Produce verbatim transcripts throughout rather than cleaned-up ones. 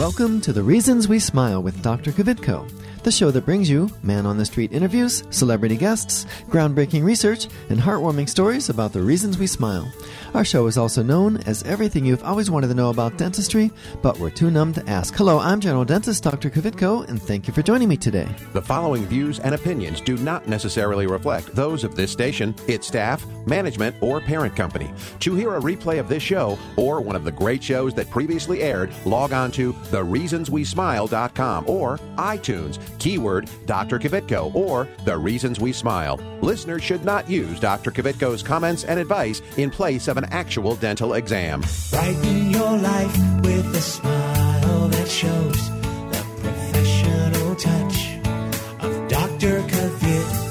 Welcome to The Reasons We Smile with Doctor Kvitko, the show that brings you man-on-the-street interviews, celebrity guests, groundbreaking research, and heartwarming stories about the reasons we smile. Our show is also known as everything you've always wanted to know about dentistry, but we're too numb to ask. Hello, I'm General Dentist Doctor Kvitko, and thank you for joining me today. The following views and opinions do not necessarily reflect those of this station, its staff, management, or parent company. To hear a replay of this show or one of the great shows that previously aired, log on to the reasons we smile dot com or iTunes, keyword Doctor Kvitko or The Reasons We Smile. Listeners should not use Doctor Kvitko's comments and advice in place of an actual dental exam. Brighten your life with a smile that shows the professional touch of Doctor Kvitko.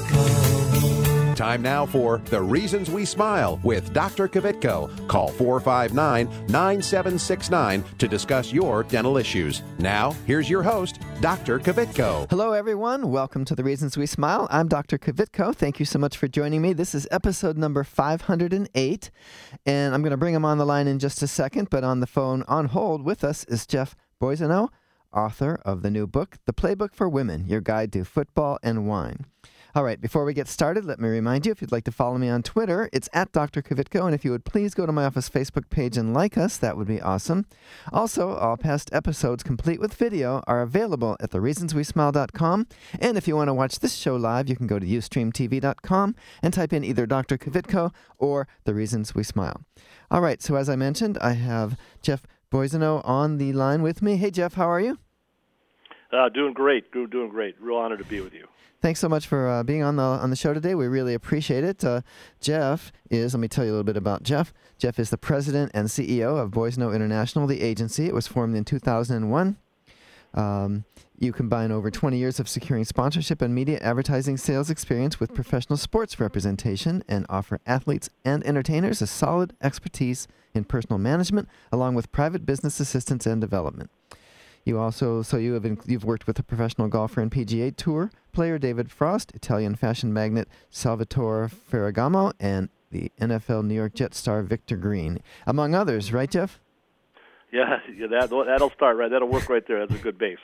Time now for The Reasons We Smile with Doctor Kvitko. Call four five nine, nine seven six nine to discuss your dental issues. Now, here's your host, Doctor Kvitko. Hello, everyone. Welcome to The Reasons We Smile. I'm Doctor Kvitko. Thank you so much for joining me. This is episode number five hundred eight, and I'm going to bring him on the line in just a second, but on the phone on hold with us is Jeff Boissonnault, author of the new book, The Playbook for Women, Your Guide to Football and Wine. All right, before we get started, let me remind you, if you'd like to follow me on Twitter, it's at Doctor Kvitko, and if you would please go to my office Facebook page and like us, that would be awesome. Also, all past episodes, complete with video, are available at the reasons we smile dot com, and if you want to watch this show live, you can go to ustream t v dot com and type in either Doctor Kvitko or The Reasons We Smile. All right, so as I mentioned, I have Jeff Boissonnault on the line with me. Hey, Jeff, how are you? Uh, doing great, doing great. Real honor to be with you. Thanks so much for uh, being on the on the show today. We really appreciate it. Uh, Jeff is, let me tell you a little bit about Jeff. Jeff is the president and C E O of Boissonnault International, the agency. It was formed in two thousand one. Um, you combine over twenty years of securing sponsorship and media advertising sales experience with professional sports representation and offer athletes and entertainers a solid expertise in personal management along with private business assistance and development. You also, so you have in, you've worked with a professional golfer and P G A Tour player David Frost, Italian fashion magnate Salvatore Ferragamo, and the N F L New York Jets star Victor Green, among others. Right, Jeff? Yeah, yeah that, that'll start right. That'll work right there. That's a good base.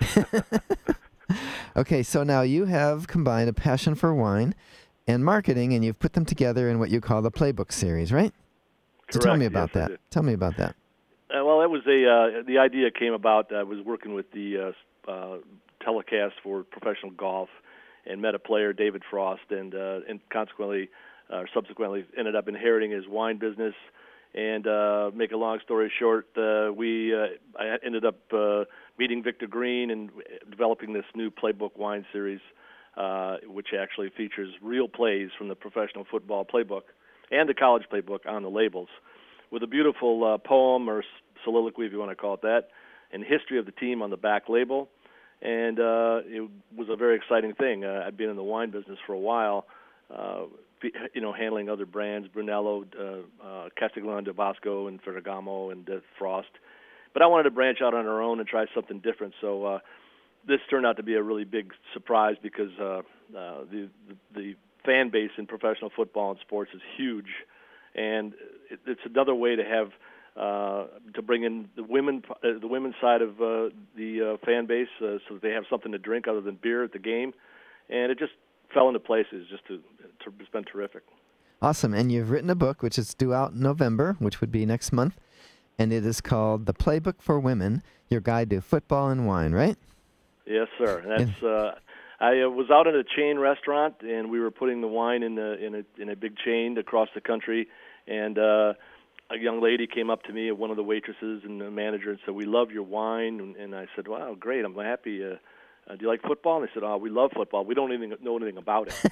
Okay, so now you have combined a passion for wine and marketing, and you've put them together in what you call the Playbook series, right? Correct. So tell me about yes, that. Tell me about that. Uh, well, that was a uh, the idea came about. I was working with the uh, uh, telecast for professional golf, and met a player, David Frost, and uh, and consequently, uh, subsequently, ended up inheriting his wine business. And uh, make a long story short, uh, we uh, I ended up uh, meeting Victor Green and developing this new Playbook wine series, uh, which actually features real plays from the professional football playbook and the college playbook on the labels, with a beautiful uh, poem or soliloquy, if you want to call it that, and history of the team on the back label. And uh, it was a very exciting thing. Uh, I'd been in the wine business for a while, uh, you know, handling other brands, Brunello, uh, uh, Castiglione di Bosco, and Ferragamo, and uh, Frost. But I wanted to branch out on our own and try something different. So uh, this turned out to be a really big surprise because uh, uh, the, the the fan base in professional football and sports is huge, and it, it's another way to have uh, to bring in the women, uh, the women's side of uh, the uh, fan base, uh, so that they have something to drink other than beer at the game, and it just fell into places. Just to, to it's been terrific. Awesome, and you've written a book which is due out in November, which would be next month, and it is called The Playbook for Women: Your Guide to Football and Wine, right? Yes, sir. That's. Uh, I uh, was out at a chain restaurant, and we were putting the wine in a in a in a big chain across the country, and uh, a young lady came up to me, one of the waitresses and the manager, and said, "We love your wine." And, and I said, "Wow, great! I'm happy. Uh, uh, do you like football?" And they said, "Oh, we love football. We don't even know anything about it."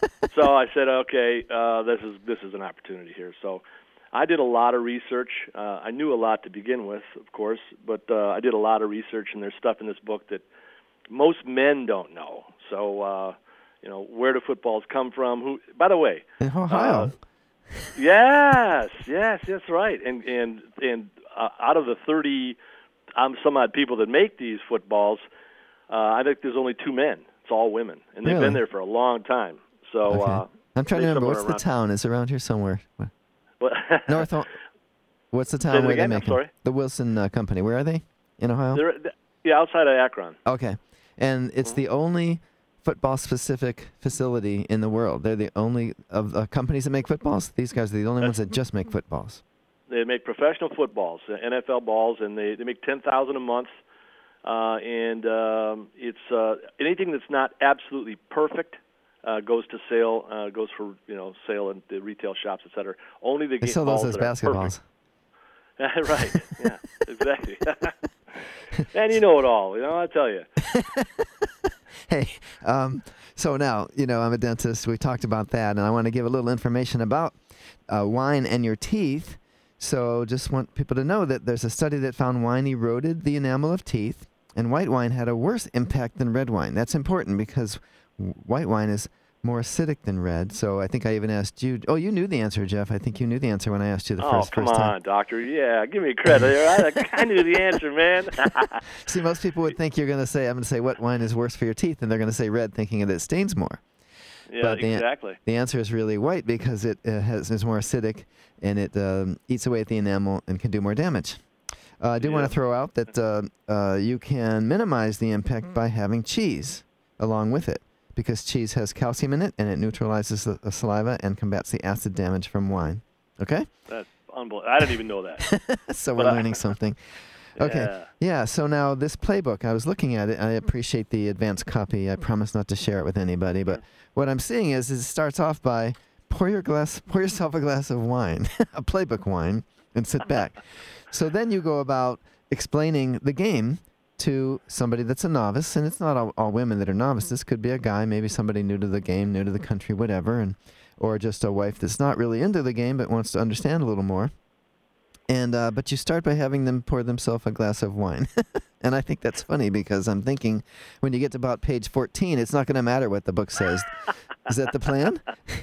So I said, "Okay, uh, this is this is an opportunity here." So I did a lot of research. Uh, I knew a lot to begin with, of course, but uh, I did a lot of research, and there's stuff in this book that most men don't know. So, uh, you know, where do footballs come from? Who? By the way, in Ohio. Uh, yes, yes, that's right. And and and uh, out of the thirty, um, some odd people that make these footballs, uh, I think there's only two men. It's all women, and they've Really? been there for a long time. So Okay. uh, I'm trying to they remember, what's the somewhere town? It's around here somewhere. around- North. O- What's the Say town it where they again, I'm make them? sorry? The Wilson uh, Company. Where are they? In Ohio? They're Yeah, outside of Akron. Okay. And it's Mm-hmm. the only football-specific facility in the world. They're the only of the companies that make footballs. These guys are the only ones that just make footballs. They make professional footballs, uh, N F L balls, and they, they make ten thousand a month. Uh, and um, it's uh, anything that's not absolutely perfect uh, goes to sale, uh, goes for you know sale in the retail shops, et cetera. Only the They ga- sell balls those as that are basketballs. perfect. Right. Yeah. Exactly. And you know it all. You know, I tell you. Hey, um, so now, you know, I'm a dentist. We talked about that, and I want to give a little information about uh, wine and your teeth. So just want people to know that there's a study that found wine eroded the enamel of teeth, and white wine had a worse impact than red wine. That's important because w- white wine is more acidic than red. So I think I even asked you. Oh, you knew the answer, Jeff. I think you knew the answer when I asked you the Oh, first, come first on, time. doctor. Yeah, give me credit. I, I knew the answer, man. See, most people would think you're going to say, I'm going to say what wine is worse for your teeth, and they're going to say red, thinking that it stains more. Yeah, But the, exactly. The answer is really white because it uh, has is more acidic and it um, eats away at the enamel and can do more damage. Uh, I do Yeah. want to throw out that uh, uh, you can minimize the impact by having cheese along with it because cheese has calcium in it and it neutralizes the, the saliva and combats the acid damage from wine. Okay? That's unbelievable. I didn't even know that. So we're But I- learning something. Okay. Yeah. Yeah, so now this playbook, I was looking at it. I appreciate the advanced copy. I promise not to share it with anybody, but what I'm seeing is, is it starts off by pour your glass, pour yourself a glass of wine, a playbook wine, and sit back. So then you go about explaining the game to somebody that's a novice, and it's not all, all women that are novices. Could be a guy, maybe somebody new to the game, new to the country, whatever, and or just a wife that's not really into the game but wants to understand a little more. And uh, but you start by having them pour themselves a glass of wine. And I think that's funny because I'm thinking when you get to about page fourteen, it's not going to matter what the book says. Is that the plan?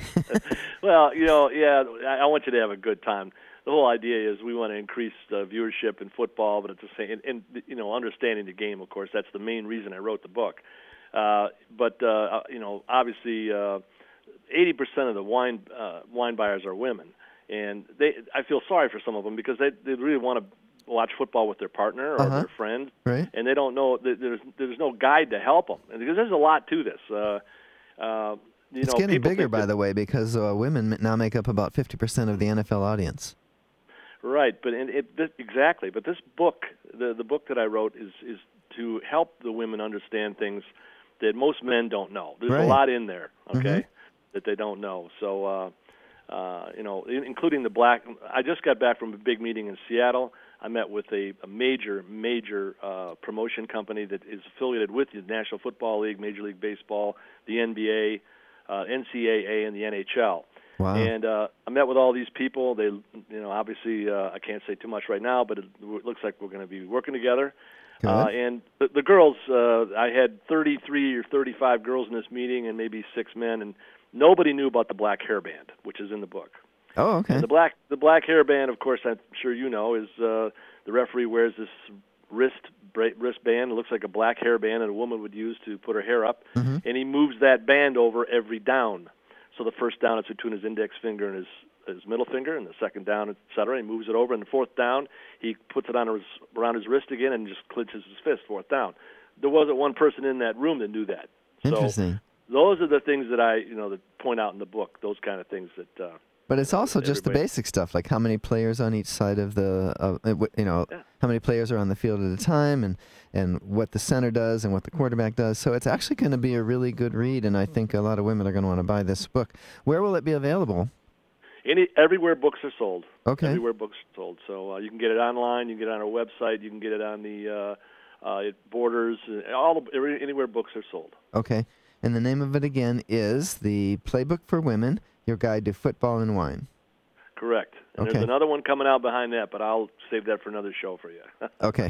Well, you know, yeah, I, I want you to have a good time. The whole idea is we want to increase uh, viewership in football, but at the same, and, and you know, understanding the game. Of course, that's the main reason I wrote the book. Uh, but uh, you know, obviously, uh, eighty percent of the wine uh, wine buyers are women. And they, I feel sorry for some of them because they, they really want to watch football with their partner or Uh-huh. their friend, Right. and they don't know. There's there's no guide to help them, and because there's a lot to this. Uh, uh, you It's know, getting people bigger, think by that- the way, because uh, women now make up about fifty percent of the N F L audience. Right, but in, it this, exactly. But this book, the the book that I wrote, is is to help the women understand things that most men don't know. There's Right. a lot in there, okay, Mhm. that they don't know. So. Uh, Uh, you know, in, including the black. I just got back from a big meeting in Seattle. I met with a, a major, major uh, promotion company that is affiliated with the National Football League, Major League Baseball, the N B A, uh, N C A A, and the N H L. Wow. And uh, I met with all these people. They, you know, obviously uh, I can't say too much right now, but it, it looks like we're going to be working together. Good. Uh, and the, the girls, uh, I had thirty-three or thirty-five girls in this meeting, and maybe six men, and nobody knew about the black hairband, which is in the book. Oh, okay. And the black the black hairband, of course, I'm sure you know, is uh, the referee wears this wrist bra- wristband. It looks like a black hairband that a woman would use to put her hair up, Mhm. and he moves that band over every down. So the first down is between his index finger and his his middle finger, and the second down, et cetera. He moves it over, and the fourth down, he puts it on his around his wrist again and just clenches his fist. Fourth down. There wasn't one person in that room that knew that. So Interesting. those are the things that I, you know, that point out in the book. Those kind of things that. Uh, But it's also just the everybody- basic stuff, like how many players on each side of the, uh, uh, w- you know, Yeah. how many players are on the field at a time, and and what the center does and what the quarterback does. So it's actually going to be a really good read, and I think a lot of women are going to want to buy this book. Where will it be available? Any everywhere books are sold. Okay. Everywhere books are sold. So uh, you can get it online. You can get it on our website. You can get it on the uh, uh, it Borders. uh, All the, every- anywhere books are sold. Okay. And the name of it again is The Playbook for Women: Your Guide to Football and Wine. Correct. And Okay. there's another one coming out behind that, but I'll save that for another show for you. Okay.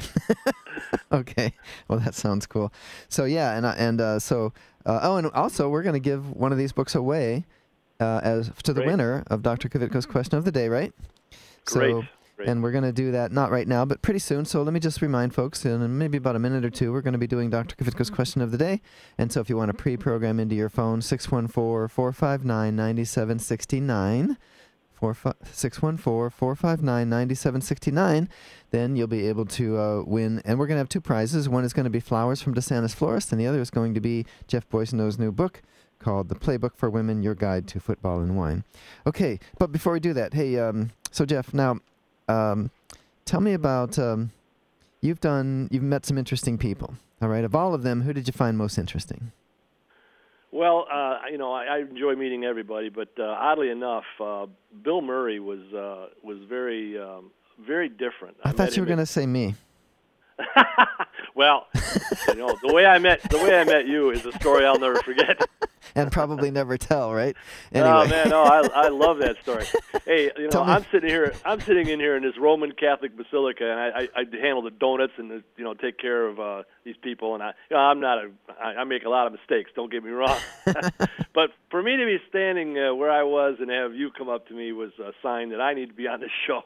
Okay. Well, that sounds cool. So yeah, and I- and uh, so uh, oh, and also we're going to give one of these books away uh, as to the Great. winner of Doctor Kvitko's question of the day, right? Great. So, Great. and we're going to do that not right now, but pretty soon. So let me just remind folks, in maybe about a minute or two, we're going to be doing Doctor Kvitko's question of the day. And so if you want to pre-program into your phone, six one four, four five nine, nine seven six nine. six one four, four five nine, nine seven six nine. Then you'll be able to uh, win. And we're going to have two prizes. One is going to be flowers from DeSantis Florist, and the other is going to be Jeff Boisneau's new book called The Playbook for Women, Your Guide to Football and Wine. Okay, but before we do that, hey, um, so Jeff, now um, tell me about, um, you've done, you've met some interesting people, all right? Of all of them, who did you find most interesting? Well, uh, you know, I, I enjoy meeting everybody, but uh, oddly enough, uh, Bill Murray was uh, was very um, very different. I, I thought you were going to say me. Well, you know, the way I met the way I met you is a story I'll never forget. And probably never tell, right? Anyway. Oh man, no, I I love that story. Hey, you know, I'm sitting here, I'm sitting in here in this Roman Catholic basilica, and I I, I handle the donuts and the, you know, take care of uh, these people, and I you know, I'm not a I, I make a lot of mistakes. Don't get me wrong, but for me to be standing uh, where I was and have you come up to me was a sign that I need to be on the show.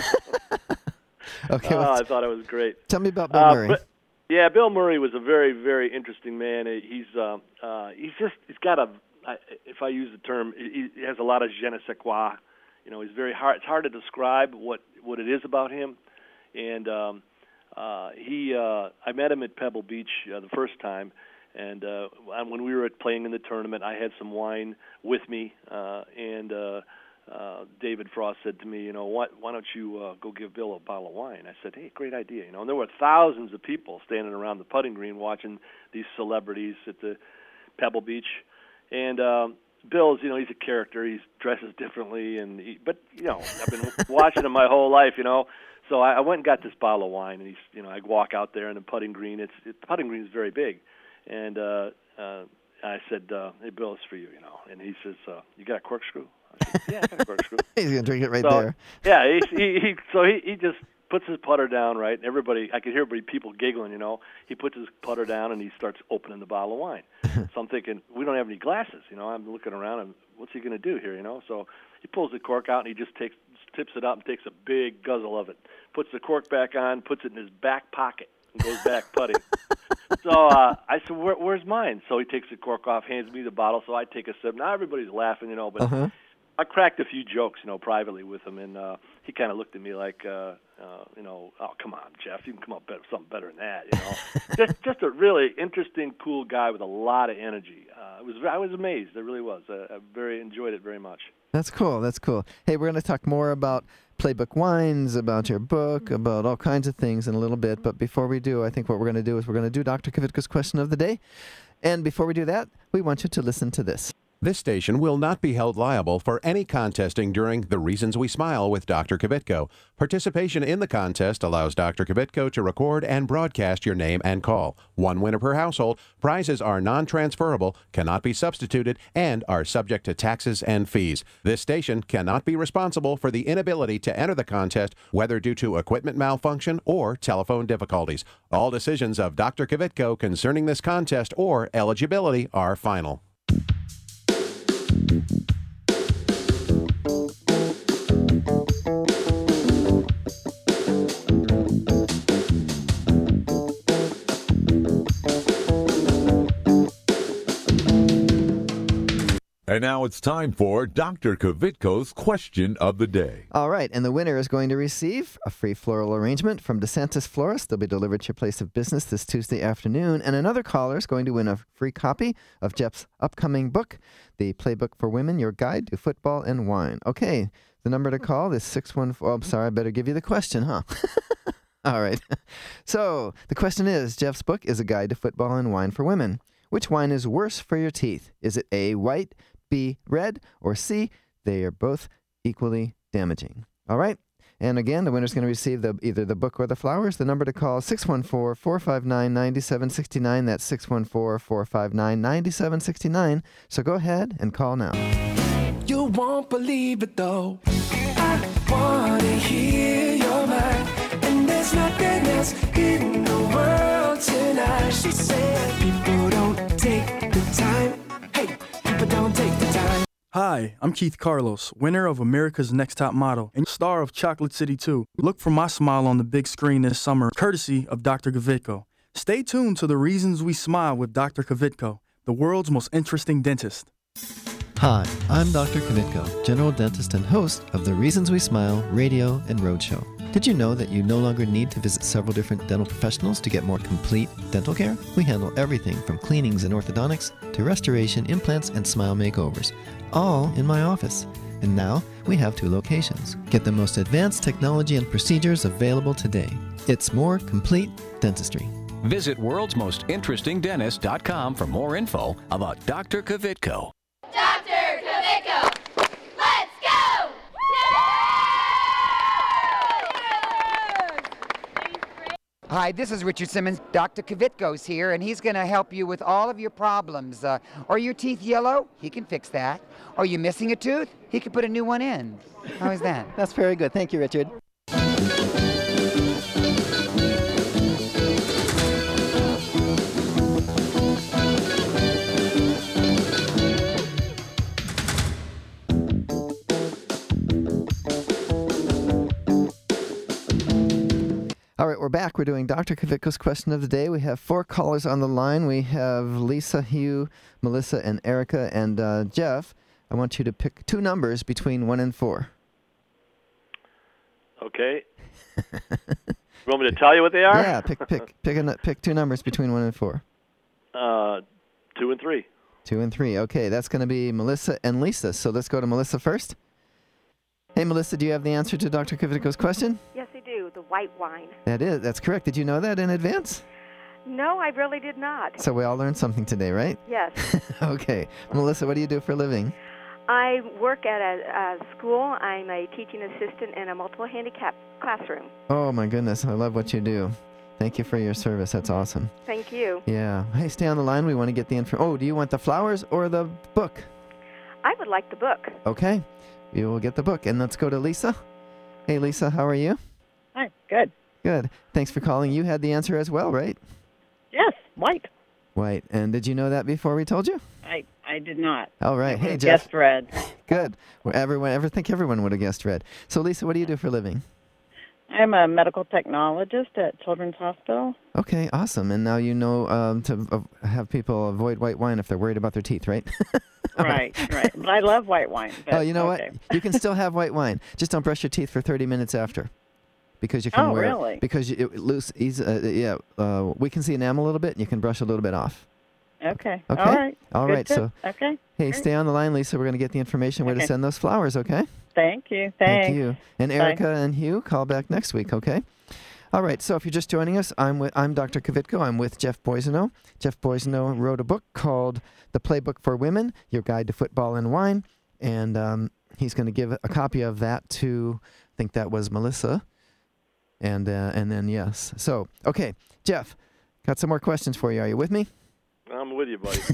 Okay, oh, well, I thought it was great. Tell me about Bill uh, Murray. But, yeah, Bill Murray was a very, very interesting man. He's uh, uh, he's just he's got a, if I use the term, he has a lot of je ne sais quoi. You know, he's very hard. It's hard to describe what, what it is about him. And um, uh, he, uh, I met him at Pebble Beach uh, the first time, and uh, when we were playing in the tournament, I had some wine with me, uh, and uh, uh, David Frost said to me, you know, what, why don't you uh, go give Bill a bottle of wine? I said, hey, great idea. You know, and there were thousands of people standing around the putting green watching these celebrities at the Pebble Beach. And um, Bill's, you know, he's a character. He dresses differently, and he, but you know, I've been watching him my whole life, you know. So I, I went and got this bottle of wine, and he's, you know, I walk out there in the putting green. It's it, the putting green is very big, and uh, uh, I said, uh, "Hey, Bill, it's for you," you know. And he says, uh, "You got a corkscrew?" I said, "Yeah, I got a corkscrew." He's gonna drink it right so, there. Yeah, he, he, he so he, he just puts his putter down, right? And everybody, I could hear everybody, people giggling, you know. He puts his putter down and he starts opening the bottle of wine. So I'm thinking, we don't have any glasses, you know. I'm looking around and what's he going to do here, you know? So he pulls the cork out and he just takes, tips it up and takes a big guzzle of it. Puts the cork back on, puts it in his back pocket, and goes back putting. So uh, I said, Where, where's mine? So he takes the cork off, hands me the bottle, so I take a sip. Now everybody's laughing, you know, but uh-huh. I cracked a few jokes, you know, privately with him, and uh, he kind of looked at me like, uh, uh, you know, oh, come on, Jeff, you can come up with something better than that, you know. just, just a really interesting, cool guy with a lot of energy. Uh, it was, I was amazed. I really was. I, I very enjoyed it very much. That's cool. That's cool. Hey, we're going to talk more about Playbook Wines, about your book, about all kinds of things in a little bit. But before we do, I think what we're going to do is we're going to do Doctor Kvitko's question of the day. And before we do that, we want you to listen to this. This station will not be held liable for any contesting during The Reasons We Smile with Doctor Kvitko. Participation in the contest allows Doctor Kvitko to record and broadcast your name and call. One winner per household. Prizes are non-transferable, cannot be substituted, and are subject to taxes and fees. This station cannot be responsible for the inability to enter the contest, whether due to equipment malfunction or telephone difficulties. All decisions of Doctor Kvitko concerning this contest or eligibility are final. And now it's time for Doctor Kvitko's question of the day. All right, and the winner is going to receive a free floral arrangement from DeSantis Florist. They'll be delivered to your place of business this Tuesday afternoon. And another caller is going to win a free copy of Jeff's upcoming book, The Playbook for Women, Your Guide to Football and Wine. Okay, the number to call is six one four. Oh, I'm sorry, I better give you the question, huh? All right. So the question is, Jeff's book is a guide to football and wine for women. Which wine is worse for your teeth? Is it A, white, B, red, or C, they are both equally damaging? All right. And again, the winner's going to receive the, either the book or the flowers. The number to call is six one four, four five nine, nine seven six nine. That's six one four, four five nine, nine seven six nine. So go ahead and call now. You won't believe it though. I want to hear your mind. And there's nothing else in the world tonight. She said people don't take the time. Hey, people don't take the time. Hi, I'm Keith Carlos, winner of America's Next Top Model and star of Chocolate City two. Look for my smile on the big screen this summer, courtesy of Doctor Kvitko. Stay tuned to The Reasons We Smile with Doctor Kvitko, the world's most interesting dentist. Hi, I'm Doctor Kavitko, general dentist and host of the Reasons We Smile radio and road show. Did you know that you no longer need to visit several different dental professionals to get more complete dental care? We handle everything from cleanings and orthodontics to restoration, implants, and smile makeovers, all in my office. And now we have two locations. Get the most advanced technology and procedures available today. It's more complete dentistry. Visit worlds most interesting dentist dot com for more info about Doctor Kavitko. Doctor Kavitko, let's go! Hi, this is Richard Simmons. Doctor Kavitko's here, and he's going to help you with all of your problems. Uh, are your teeth yellow? He can fix that. Are you missing a tooth? He can put a new one in. How is that? That's very good. Thank you, Richard. All right, we're back. We're doing Doctor Kavitko's question of the day. We have four callers on the line. We have Lisa, Hugh, Melissa, and Erica. And uh, Jeff, I want you to pick two numbers between one and four. Okay. You want me to tell you what they are? Yeah, pick pick pick a, pick two numbers between one and four. Uh, two and three. Two and three. Okay, that's going to be Melissa and Lisa. So let's go to Melissa first. Hey, Melissa, do you have the answer to Doctor Kavitko's question? Yes, I do. The white wine. That is. That's correct. Did you know that in advance? No, I really did not. So we all learned something today, right? Yes. Okay. Melissa, what do you do for a living? I work at a, a school. I'm a teaching assistant in a multiple handicap classroom. Oh, my goodness. I love what you do. Thank you for your service. That's awesome. Thank you. Yeah. Hey, stay on the line. We want to get the info. Oh, do you want the flowers or the book? I would like the book. Okay. We will get the book. And let's go to Lisa. Hey, Lisa, how are you? Hi, good. Good. Thanks for calling. You had the answer as well, right? Yes, white. White. And did you know that before we told you? I, I did not. All right. I Hey, Jeff. Guessed red. Good. Well, everyone, I think everyone would have guessed red. So, Lisa, what do you do for a living? I'm a medical technologist at Children's Hospital. Okay, awesome. And now you know um, to uh, have people avoid white wine if they're worried about their teeth, right? Right, right. But I love white wine. Oh, you know okay. what? You can still have white wine. Just don't brush your teeth for thirty minutes after. Because you can oh, wear really? it. Because you, it loose, easy, uh, yeah, uh, we can see enamel a little bit, and you can brush a little bit off. Okay. Okay. All right. All Good right. tip. So, okay. hey, Great. stay on the line, Lisa. We're going to get the information where okay. to send those flowers. Okay. Thank you. Thanks. Thank you. And Bye. Erica and Hugh, call back next week. Okay. All right. So if you're just joining us, I'm with, I'm Doctor Kavitko. I'm with Jeff Boiseno. Jeff Boiseno wrote a book called The Playbook for Women: Your Guide to Football and Wine, and um, he's going to give a copy of that to, I think that was Melissa. And uh, and then, yes. So, okay, Jeff, got some more questions for you. Are you with me? I'm with you, buddy.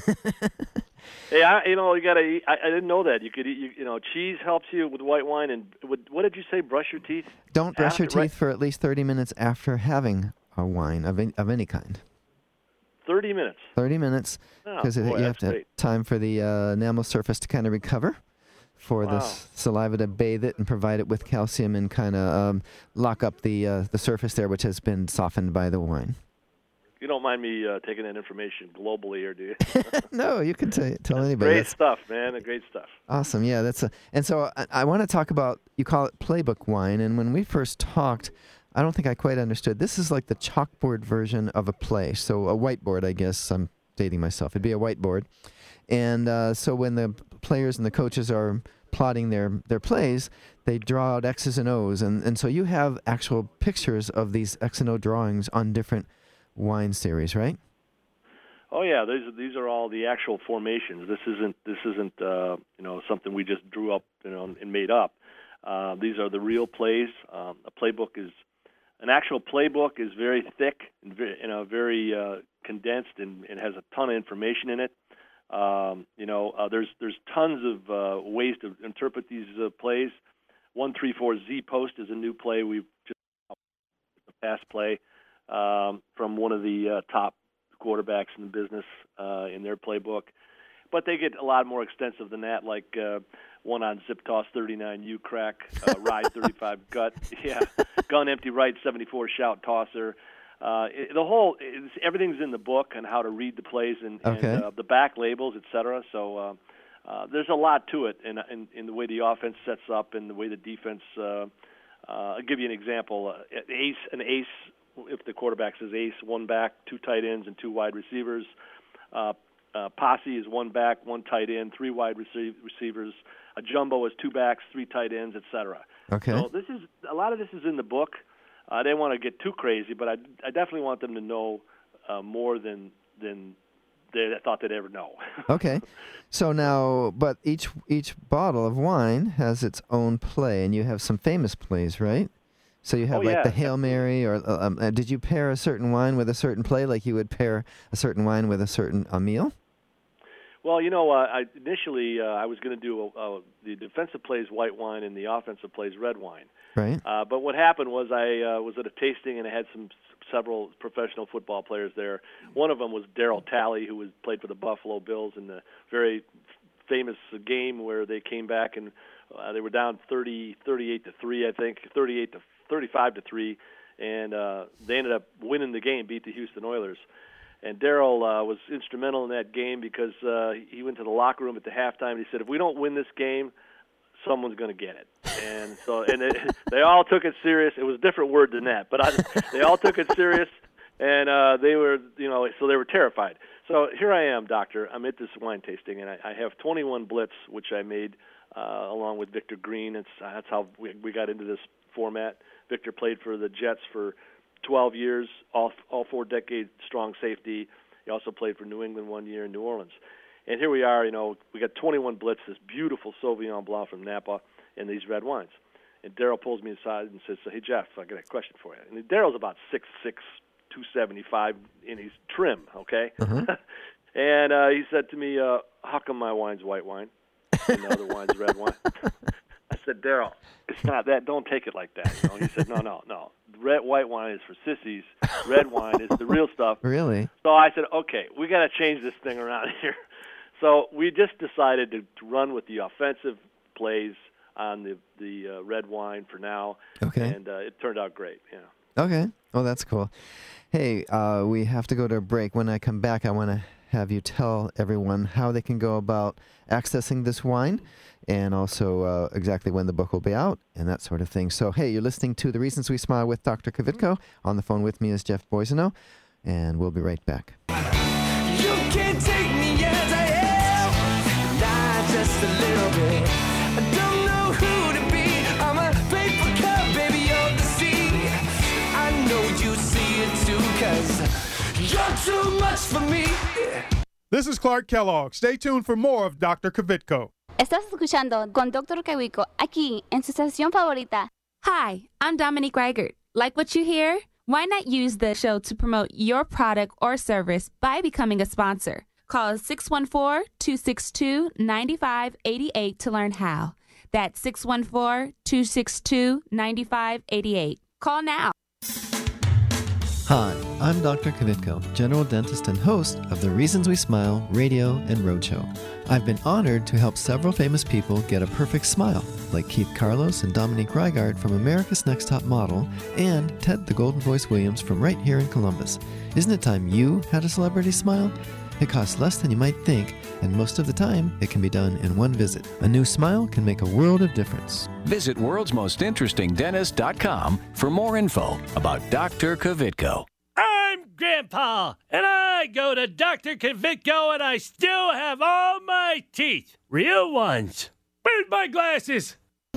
Hey, I, you know, you gotta eat. I, I didn't know that. You could eat, you, you know, cheese helps you with white wine. And would, what did you say, brush your teeth? Don't brush after, your teeth right? for at least thirty minutes after having a wine of any, of any kind. thirty minutes? thirty minutes, because oh, you boy, have that's to have great. time for the uh, enamel surface to kind of recover, for Wow. the s- saliva to bathe it and provide it with calcium and kind of um, lock up the uh, the surface there, which has been softened by the wine. You don't mind me uh, taking that information globally here, do you? No, you can t- tell anybody. Great That's stuff, man. Great stuff. awesome. Yeah, that's a. And so I, I want to talk about, you call it playbook wine, and when we first talked, I don't think I quite understood. This is like the chalkboard version of a play. So a whiteboard, I guess. I'm dating myself. It'd be a whiteboard. And uh, so when the players and the coaches are plotting their, their plays, they draw out X's and O's. And, and so you have actual pictures of these X and O drawings on different wine series, right? Oh yeah, these these are all the actual formations. This isn't this isn't uh, you know something we just drew up you know and made up. Uh, these are the real plays. Um, a playbook is an actual playbook is very thick and very, you know very uh, condensed and, and has a ton of information in it. Um, you know uh, there's there's tons of uh, ways to interpret these uh, plays. one three four Z Post is a new play we've just a past play. Um, from one of the uh, top quarterbacks in the business uh, in their playbook. But they get a lot more extensive than that, like uh, one on Zip Toss thirty-nine U Crack, uh, Ride thirty-five Gut, yeah, Gun Empty Right seventy-four Shout Tosser. Uh, it, the whole, it's, everything's in the book on how to read the plays and, Okay. and uh, the back labels, et cetera. So uh, uh, there's a lot to it in, in in the way the offense sets up and the way the defense. Uh, uh, I'll give you an example. Uh, an ace, an ace. If the quarterback says ace, one back, two tight ends, and two wide receivers. Uh, uh, posse is one back, one tight end, three wide receive, receivers. A jumbo is two backs, three tight ends, et cetera. Okay. So this is a lot of this is in the book. I didn't want to get too crazy, but I, I definitely want them to know uh, more than than they thought they'd ever know. Okay. So now, but each each bottle of wine has its own play, and you have some famous plays, right? So you have oh, like yeah. the Hail Mary, or uh, um, uh, did you pair a certain wine with a certain play, like you would pair a certain wine with a certain a meal? Well, you know, uh, I, initially uh, I was going to do a, a, the defensive plays white wine and the offensive plays red wine. Right. Uh, but what happened was I uh, was at a tasting and I had some several professional football players there. One of them was Darryl Talley, who was played for the Buffalo Bills in the very famous game where they came back and uh, they were down thirty, thirty-eight to three, I think, thirty-eight to thirty-five to three, and uh, they ended up winning the game, beat the Houston Oilers. And Darryl uh, was instrumental in that game because uh, he went to the locker room at the halftime and he said, if we don't win this game, someone's going to get it. And so, and they, they all took it serious. It was a different word than that, but I, they all took it serious, and uh, they were, you know, so they were terrified. So here I am, doctor. I'm at this wine tasting, and I, I have twenty-one Blitz, which I made uh, along with Victor Green. It's, uh, that's how we, we got into this format. Victor played for the Jets for twelve years, all all four decades, strong safety. He also played for New England one year in New Orleans. And here we are, you know, we got twenty-one Blitz, this beautiful Sauvignon Blanc from Napa, and these red wines. And Darryl pulls me aside and says, hey, Jeff, I got a question for you. And Darryl's about six six, two seventy-five, and he's trim, okay? Uh-huh. and uh, he said to me, uh, how come my wine's white wine and the other wine's red wine? I said, Darryl, it's not that. Don't take it like that. You know? He said, no, no, no. Red white wine is for sissies. Red wine is the real stuff. Really? So I said, okay, we got to change this thing around here. So we just decided to, to run with the offensive plays on the the uh, red wine for now. Okay. And uh, it turned out great. Yeah. Okay. Oh, that's cool. Hey, uh, we have to go to a break. When I come back, I want to have you tell everyone how they can go about accessing this wine, and also uh, exactly when the book will be out and that sort of thing. So, hey, you're listening to The Reasons We Smile with Doctor Kvitko. On the phone with me is Jeff Boiseno, and we'll be right back. You can't take me as I am, not just a little bit. I don't know who to be. I'm a paper cup, baby, of the sea. I know you see it too, 'cause you're too much for me. This is Clark Kellogg. Stay tuned for more of Doctor Kvitko. Estás escuchando con Doctor Kvitko aquí en su estación favorita. Hi, I'm Dominique Reichert. Like what you hear? Why not use the show to promote your product or service by becoming a sponsor? Call six one four, two six two, nine five eight eight to learn how. That's six one four, two six two, nine five eight eight. Call now. Hi, I'm Doctor Kvitko, general dentist and host of the Reasons We Smile radio and roadshow. I've been honored to help several famous people get a perfect smile, like Keith Carlos and Dominique Reigard from America's Next Top Model, and Ted the Golden Voice Williams from right here in Columbus. Isn't it time you had a celebrity smile? It costs less than you might think, and most of the time, it can be done in one visit. A new smile can make a world of difference. Visit worlds most interesting dentist dot com for more info about Doctor Kvitko. I'm Grandpa, and I go to Doctor Kvitko, and I still have all my teeth. Real ones. Where's my glasses?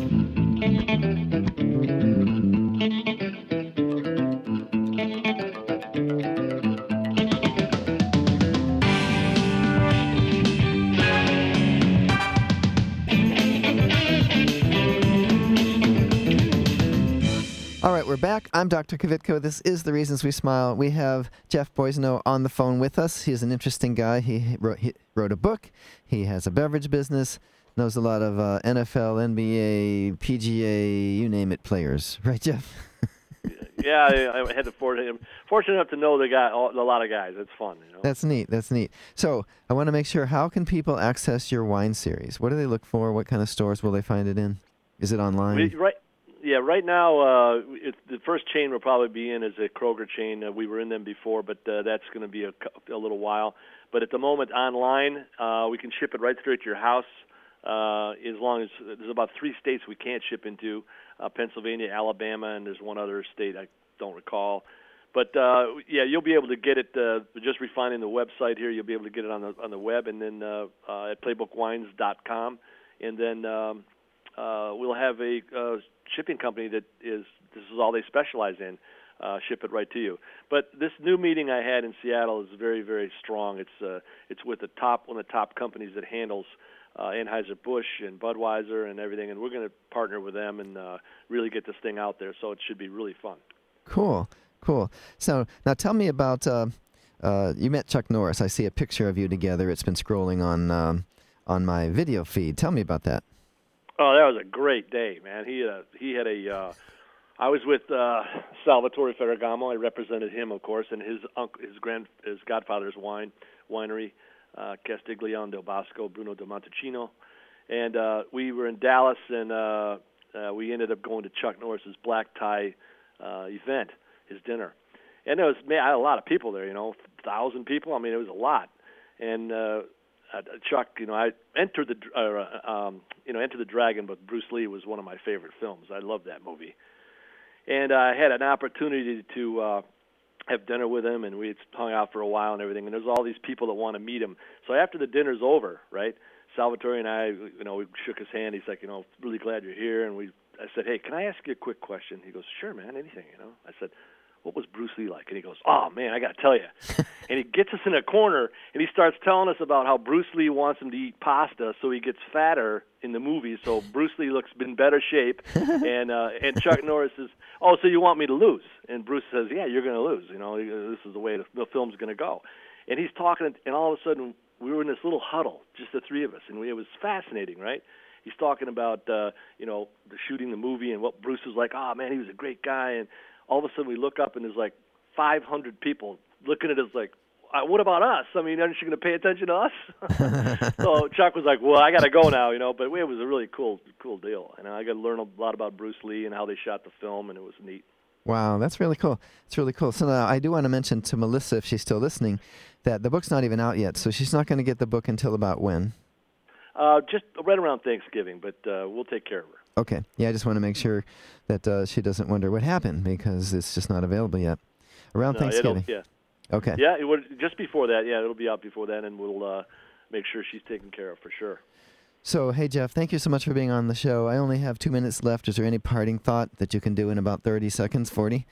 All right, we're back. I'm Doctor Kvitko. This is The Reasons We Smile. We have Jeff Boiseno on the phone with us. He's an interesting guy. He wrote, he wrote a book. He has a beverage business, knows a lot of uh, N F L, N B A, P G A, you name it, players. Right, Jeff? Yeah, I, I had the fortunate, fortunate enough to know the guy, a lot of guys. It's fun, you know. That's neat. That's neat. So I want to make sure, how can people access your wine series? What do they look for? What kind of stores will they find it in? Is it online? We, right. yeah, right now, uh, it, the first chain we'll probably be in is a Kroger chain. Uh, we were in them before, but uh, that's going to be a, a little while. But at the moment, online, uh, we can ship it right through to your house. Uh, as long as there's about three states we can't ship into: uh, Pennsylvania, Alabama, and there's one other state I don't recall. But uh, yeah, you'll be able to get it. Uh, just refining the website here, you'll be able to get it on the on the web, and then uh, uh, at playbook wines dot com, and then um, uh, we'll have a uh, shipping company that is this is all they specialize in. Uh, ship it right to you. But this new meeting I had in Seattle is very, very strong. It's uh, it's with the top one of the top companies that handles uh, Anheuser-Busch and Budweiser and everything, and we're going to partner with them and uh, really get this thing out there. So it should be really fun. Cool, cool. So now tell me about uh, uh, you met Chuck Norris. I see a picture of you together. It's been scrolling on um, on my video feed. Tell me about that. Oh, that was a great day, man. He uh, he had a. Uh, I was with uh, Salvatore Ferragamo. I represented him, of course, and his uncle, his grand, his godfather's wine winery, uh, Castiglione del Bosco, Bruno de Montalcino, and uh, we were in Dallas, and uh, uh, we ended up going to Chuck Norris's black tie uh, event, his dinner, and there was man, I had a lot of people there, you know, thousand people. I mean, it was a lot, and uh, uh, Chuck, you know, I entered the, uh, um, you know, Enter the Dragon, but Bruce Lee was one of my favorite films. I love that movie. And uh, I had an opportunity to uh, have dinner with him, and we had hung out for a while and everything. And there's all these people that want to meet him. So after the dinner's over, right, Salvatore and I, you know, we shook his hand. He's like, you know, really glad you're here. And we, I said, hey, can I ask you a quick question? He goes, sure, man, anything, you know. I said, what was Bruce Lee like? And he goes, oh, man, I got to tell you. And he gets us in a corner, and he starts telling us about how Bruce Lee wants him to eat pasta so he gets fatter in the movie, so Bruce Lee looks in better shape. and uh, and Chuck Norris says, oh, so you want me to lose? And Bruce says, yeah, you're going to lose. You know, this is the way the, the film's going to go. And he's talking, and all of a sudden, we were in this little huddle, just the three of us, and we, it was fascinating, right? He's talking about, uh, you know, the shooting the movie and what Bruce was like. Oh, man, he was a great guy. And all of a sudden we look up, and there's like five hundred people looking at us like, uh, what about us? I mean, aren't you going to pay attention to us? So Chuck was like, well, I got to go now, you know. But it was a really cool cool deal. And I got to learn a lot about Bruce Lee and how they shot the film, and it was neat. Wow, that's really cool. It's really cool. So now I do want to mention to Melissa, if she's still listening, that the book's not even out yet. So she's not going to get the book until about when? Uh, just right around Thanksgiving, but uh, we'll take care of her. Okay. Yeah, I just want to make sure that uh, she doesn't wonder what happened because it's just not available yet. Around no, Thanksgiving. Yeah. Okay. Yeah, it would, just before that. Yeah, it'll be out before then, and we'll uh, make sure she's taken care of for sure. So, hey, Jeff, thank you so much for being on the show. I only have two minutes left. Is there any parting thought that you can do in about thirty seconds, forty?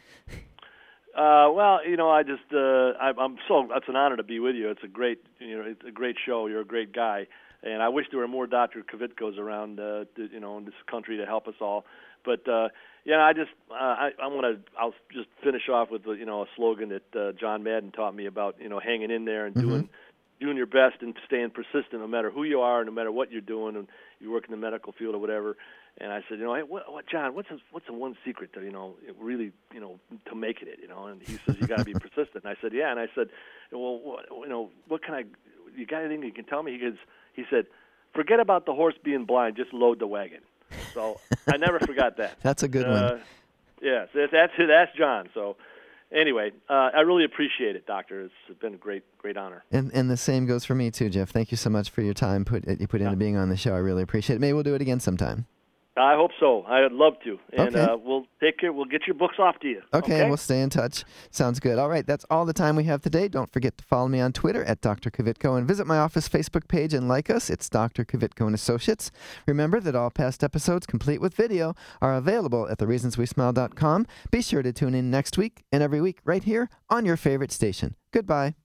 Uh, well, you know, I just, uh, I, I'm so, it's an honor to be with you. It's a great, you know, it's a great show. You're a great guy. And I wish there were more Doctor Kvitkos around, uh, to, you know, in this country to help us all. But, uh, yeah, I just, uh, I, I want to, I'll just finish off with, you know, a slogan that uh, John Madden taught me about, you know, hanging in there and mm-hmm. doing doing your best and staying persistent no matter who you are, no matter what you're doing, and you work in the medical field or whatever. And I said, you know, hey, what, what John, what's a, what's the one secret to, you know, really, you know, to making it, you know? And he says, you got to be persistent. And I said, yeah. And I said, well, what, you know, what can I, you got anything you can tell me? He goes, he said, forget about the horse being blind, just load the wagon. So I never forgot that. That's a good uh, one. Yeah, so that's that's John. So anyway, uh, I really appreciate it, Doctor. It's been a great great honor. And and the same goes for me too, Jeff. Thank you so much for your time put you put into yeah. being on the show. I really appreciate it. Maybe we'll do it again sometime. I hope so. I'd love to. And okay. uh, we'll take care. We'll get your books off to you. Okay, okay, we'll stay in touch. Sounds good. All right, that's all the time we have today. Don't forget to follow me on Twitter at Doctor Kvitko and visit my office Facebook page and like us. It's Doctor Kvitko and Associates. Remember that all past episodes, complete with video, are available at the reasons we smile dot com. Be sure to tune in next week and every week right here on your favorite station. Goodbye.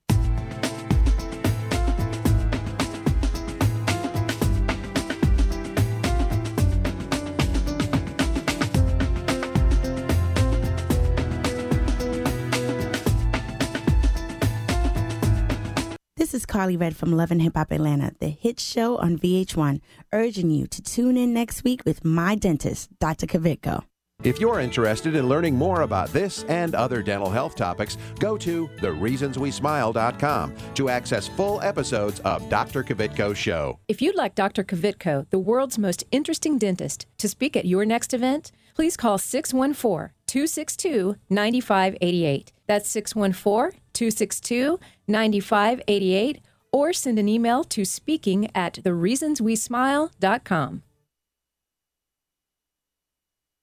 This is Carly Red from Love and Hip Hop Atlanta, the hit show on V H one, urging you to tune in next week with my dentist, Doctor Kvitko. If you're interested in learning more about this and other dental health topics, go to the reasons we smile dot com to access full episodes of Doctor Kvitko's show. If you'd like Doctor Kvitko, the world's most interesting dentist, to speak at your next event, please call six one four, two six two, nine five eight eight. That's six one four, two six two, nine five eight eight, or send an email to speaking at the reasons we smile dot com.